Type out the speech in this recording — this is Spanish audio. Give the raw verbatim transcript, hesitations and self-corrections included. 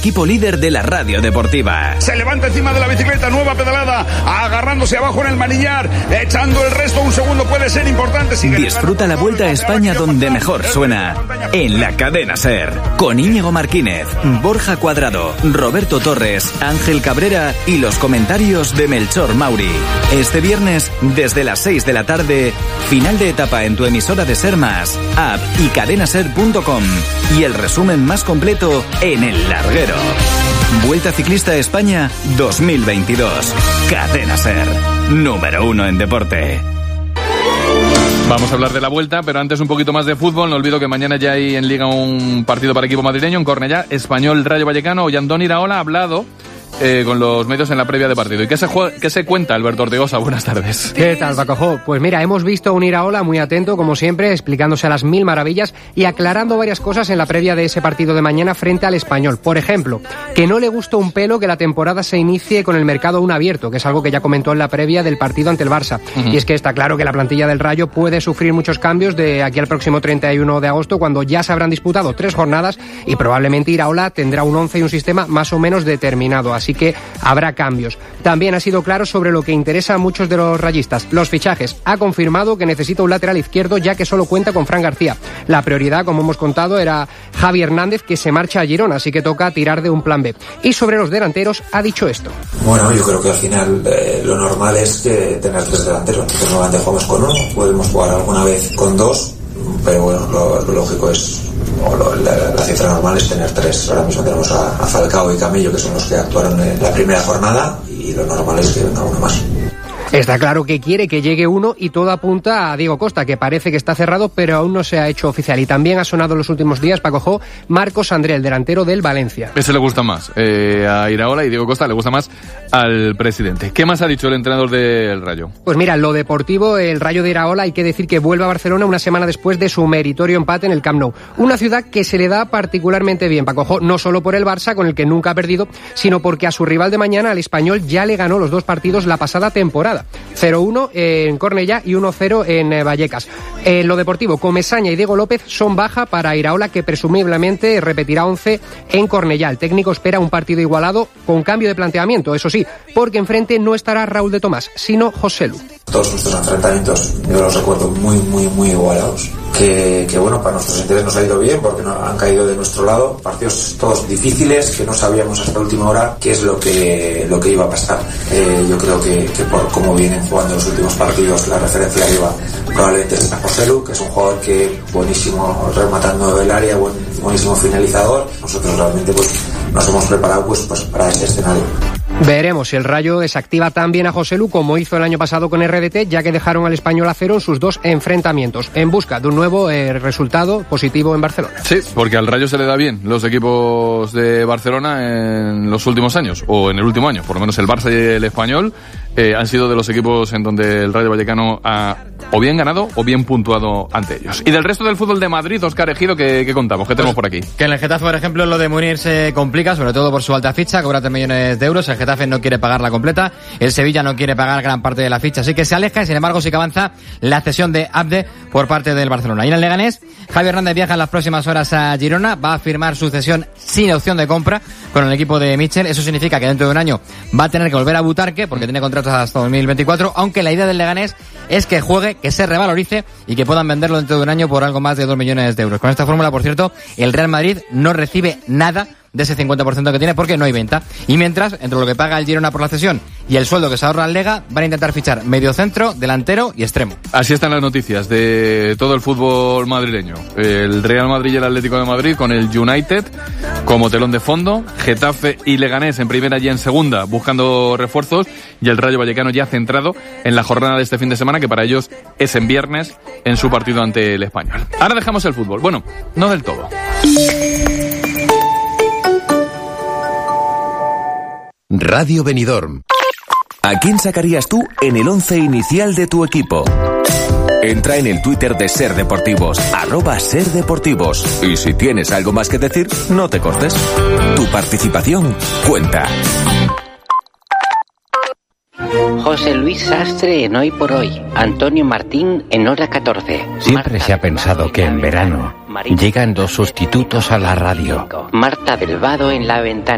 equipo líder de la radio deportiva. Se levanta encima de la bicicleta, nueva pedalada, agarrándose abajo en el manillar, echando el resto, un segundo puede ser importante. Sigue Disfruta la Vuelta a España donde mejor suena, en la Cadena SER, con Íñigo Martínez, Borja Cuadrado, Roberto Torres, Ángel Cabrera y los comentarios de Melchor Mauri. Este viernes, desde las seis de la tarde, final de etapa en tu emisora de SER Más, app y cadenaser punto com, y el resumen más completo en El Larguero. Vuelta Ciclista a España dos mil veintidós. Cadena SER, número uno en deporte. Vamos a hablar de la Vuelta, pero antes un poquito más de fútbol. No olvido que mañana ya hay en Liga un partido para equipo madrileño en Cornellá, Español Rayo Vallecano. Hoy Andón Iraola ha hablado Eh, con los medios en la previa de partido. ¿Y qué se, juega, qué se cuenta, Alberto Ortigosa? Buenas tardes. ¿Qué tal, Pacojo? Pues mira, hemos visto a un Iraola muy atento, como siempre, explicándose a las mil maravillas y aclarando varias cosas en la previa de ese partido de mañana frente al Español. Por ejemplo, que no le gusta un pelo que la temporada se inicie con el mercado aún abierto, que es algo que ya comentó en la previa del partido ante el Barça. Uh-huh. Y es que está claro que la plantilla del Rayo puede sufrir muchos cambios de aquí al próximo treinta y uno de agosto, cuando ya se habrán disputado tres jornadas y probablemente Iraola tendrá un once y un sistema más o menos determinado. Así que habrá cambios. También ha sido claro sobre lo que interesa a muchos de los rayistas, los fichajes. Ha confirmado que necesita un lateral izquierdo, ya que solo cuenta con Fran García. La prioridad, como hemos contado, era Javi Hernández, que se marcha a Girona, así que toca tirar de un plan B. Y sobre los delanteros ha dicho esto. Bueno, yo creo que al final eh, lo normal es que tener tres delanteros. Nosotros normalmente jugamos con uno, podemos jugar alguna vez con dos, pero bueno, lo, lo lógico es, o lo, la, la cifra normal es tener tres. Ahora mismo tenemos a, a Falcao y Camello, que son los que actuaron en la primera jornada, y lo normal es que venga uno más. Está claro que quiere que llegue uno y todo apunta a Diego Costa, que parece que está cerrado, pero aún no se ha hecho oficial. Y también ha sonado en los últimos días, Paco, Marcos André, el delantero del Valencia. Ese le gusta más eh, a Iraola, y Diego Costa le gusta más al presidente. ¿Qué más ha dicho el entrenador del Rayo? Pues mira, lo deportivo, el Rayo de Iraola, hay que decir que vuelve a Barcelona una semana después de su meritorio empate en el Camp Nou. Una ciudad que se le da particularmente bien, Paco, no solo por el Barça, con el que nunca ha perdido, sino porque a su rival de mañana, al Español, ya le ganó los dos partidos la pasada temporada. cero uno en Cornellá y uno cero en Vallecas. En lo deportivo, Comesaña y Diego López son baja para Iraola, que presumiblemente repetirá once en Cornellá. El técnico espera un partido igualado con cambio de planteamiento, eso sí, porque enfrente no estará Raúl de Tomás, sino José Lu. Todos nuestros enfrentamientos yo los recuerdo muy, muy, muy igualados. Que, que bueno, para nuestros intereses nos ha ido bien porque no, han caído de nuestro lado. Partidos todos difíciles que no sabíamos hasta última hora qué es lo que, lo que iba a pasar. Eh, yo creo que, que por cómo vienen jugando los últimos partidos, la referencia arriba probablemente es a José Lu, que es un jugador que buenísimo rematando el área, buen, buenísimo finalizador. Nosotros realmente pues nos hemos preparado pues, pues para ese escenario. Veremos si el Rayo desactiva también a José Lu, como hizo el año pasado con R D T, ya que dejaron al Español a cero en sus dos enfrentamientos, en busca de un nuevo eh, resultado positivo en Barcelona. Sí, porque al Rayo se le da bien los equipos de Barcelona en los últimos años, o en el último año, por lo menos el Barça y el Español eh, han sido de los equipos en donde el Rayo Vallecano ha o bien ganado o bien puntuado ante ellos. Y del resto del fútbol de Madrid, Óscar Ejido, ¿qué, qué contamos? ¿Qué tenemos por aquí? Que en el Getafe, por ejemplo, lo de Munir se complica, sobre todo por su alta ficha, cobra tres millones de euros, el Getafe no quiere pagarla completa, el Sevilla no quiere pagar gran parte de la ficha, así que se aleja, y sin embargo sí que avanza la cesión de Abde por parte del Barcelona. Y en el Leganés, Javi Hernández viaja en las próximas horas a Girona, va a firmar su cesión sin opción de compra con el equipo de Michel. Eso significa que dentro de un año va a tener que volver a Butarque, porque tiene contratos hasta dos mil veinticuatro, aunque la idea del Leganés es que juegue, que se revalorice y que puedan venderlo dentro de un año por algo más de dos millones de euros. Con esta fórmula, por cierto, el Real Madrid no recibe nada de ese cincuenta por ciento que tiene porque no hay venta. Y mientras, entre lo que paga el Girona por la cesión y el sueldo que se ahorra el Lega, van a intentar fichar medio centro, delantero y extremo. Así están las noticias de todo el fútbol madrileño. El Real Madrid y el Atlético de Madrid con el United como telón de fondo, Getafe y Leganés en primera y en segunda buscando refuerzos, y el Rayo Vallecano ya centrado en la jornada de este fin de semana, que para ellos es en viernes en su partido ante el Español. Ahora dejamos el fútbol. Bueno, no del todo. Radio Benidorm. ¿A quién sacarías tú en el once inicial de tu equipo? Entra en el Twitter de Ser Deportivos, arroba Ser Deportivos. Y si tienes algo más que decir, no te cortes. Tu participación cuenta. José Luis Sastre en Hoy por Hoy. Antonio Martín en Hora catorce. Siempre Marta se ha pensado que en verano llegan dos sustitutos a la radio. Marta del Vado en La Ventana.